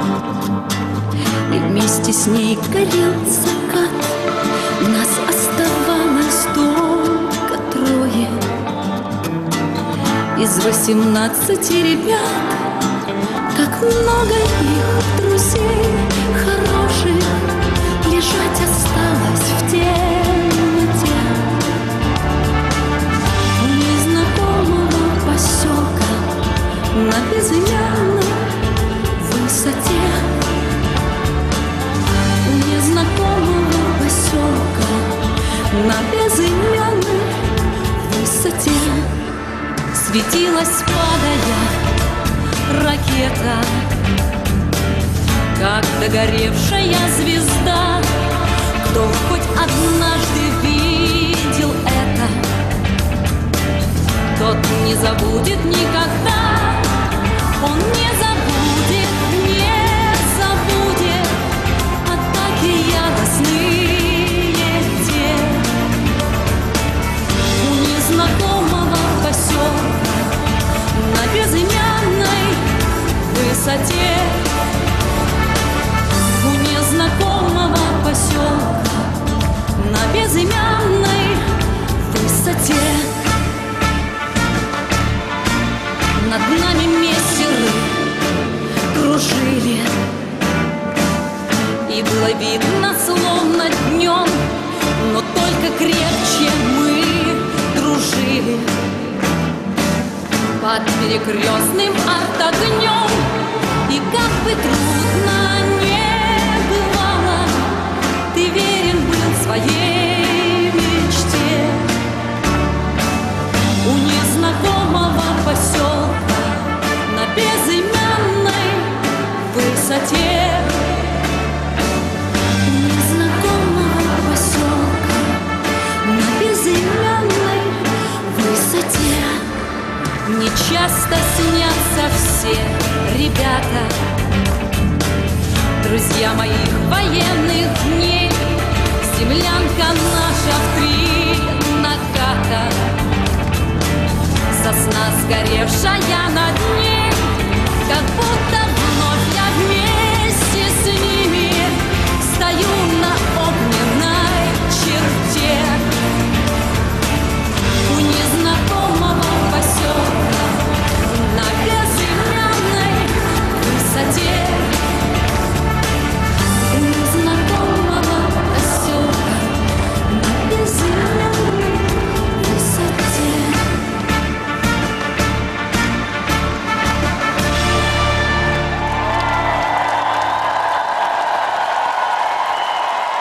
И вместе с ней горел закат. Нас оставалось только трое из 18 ребят. Как много их друзей хороших лежать осталось в темноте у незнакомого поселка на безымянной высоте. У незнакомого поселка на безымянной высоте светилась, падая, ракета, как догоревшая звезда. Кто хоть однажды видел это, тот не забудет никогда. Он не забудет, не забудет атаки яростные те. У незнакомого поселка на безымянной высоте. У незнакомого поселка на безымянной высоте. Над нами мессеры кружили, и было видно, словно днем, но только крепче мы дружили. Под перекрестным артогнем, и как бы трудно не бывало, ты верен был своей мечте. У незнакомого поселка на безымянной высоте. У незнакомого поселка на безымянной высоте. Мне часто снятся все ребята, друзья моих военных дней. Землянка наша в 3 наката, сосна сгоревшая над ней, как будто